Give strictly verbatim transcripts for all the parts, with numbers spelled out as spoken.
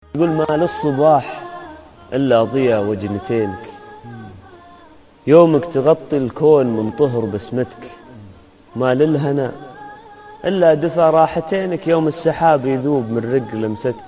يقول ما للصباح إلا ضياء وجنتينك، يومك تغطي الكون من طهر بسمتك. ما للهنا إلا دفى راحتينك، يوم السحاب يذوب من رق لمستك.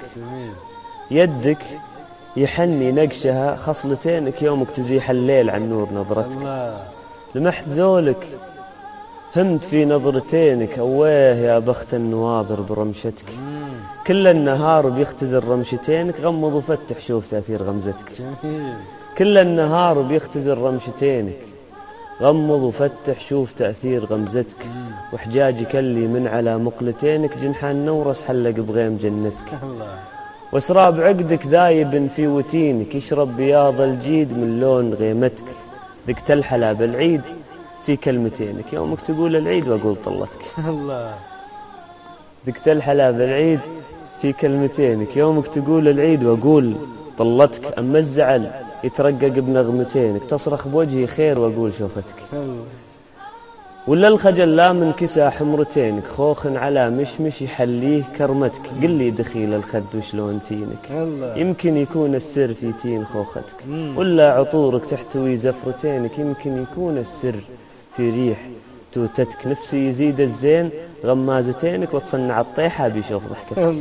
يدك يحني نقشها خصلتينك، يومك تزيح الليل عن نور نظرتك. لمحت زولك همت في نظرتينك، أويه يا بخت النواظر برمشتك. كل النهار بيختزل رمشتينك، غمض وفتح شوف تأثير غمزتك. كل النهار بيختزل رمشتينك، غمض وفتح شوف تأثير غمزتك. وحجاجك اللي من على مقلتينك، جنحان نورس حلق بغيم جنتك. وسراب عقدك ذايب في وتينك، يشرب بياض الجيد من لون غيمتك. ذقت الحلا بالعيد في كلمتينك، يومك تقول العيد وأقول طلتك. الله. ذقت الحلا بالعيد في كلمتينك، يومك تقول العيد وأقول طلتك. أما الزعل يترقق بنغمتينك، تصرخ بوجهي خير وأقول شوفتك. ولا الخجل لا من كسى حمرتينك، خوخ على مشمش يحليه كرمتك. قل لي دخيل الخد وشلون تينك، يمكن يكون السر في تين خوختك. ولا عطورك تحتوي زفرتينك، يمكن يكون السر في ريح توتتك. نفسي يزيد الزين غمازتينك، وتصنع الطيحة بيشوف ضحكتك.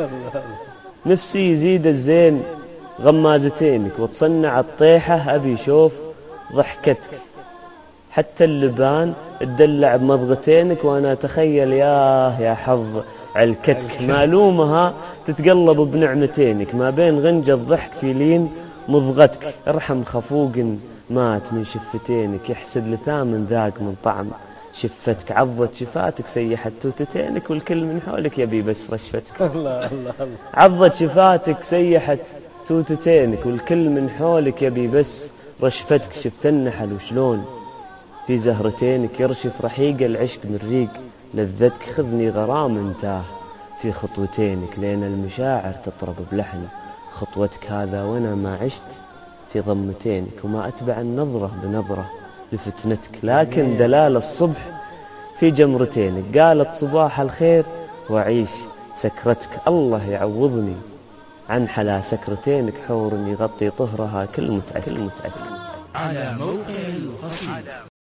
نفسي يزيد الزين غمازتينك، وتصنع الطيحة أبي شوف ضحكتك. حتى اللبان تدلع بمضغتينك، وأنا أتخيل ياه يا حظ علكتك. مالومها تتقلب بنعمتينك، ما بين غنج الضحك في لين مضغتك. ارحم خفوق مات من شفتينك، يحسد لثامن ذاق من طعم شفتك. عضت شفاتك سيحت توتتينك، والكل من حولك يبي بس رشفتك. الله الله الله. عضت شفاتك سيحت توتتينك، والكل من حولك يبي بس رشفتك. شفت النحل وشلون في زهرتينك، يرشف رحيق العشق من ريق لذتك. خذني غرام انتاه في خطوتينك، لين المشاعر تطرب بلحن خطوتك. هذا وانا ما عشت في ضمتينك، وما أتبع النظرة بنظرة لفتنتك. لكن دلال الصبح في جمرتينك، قالت صباح الخير وعيش سكرتك. الله يعوضني عن حلا سكرتينك، حور يغطي طهرها كل متعتك. على موقع القصيدة.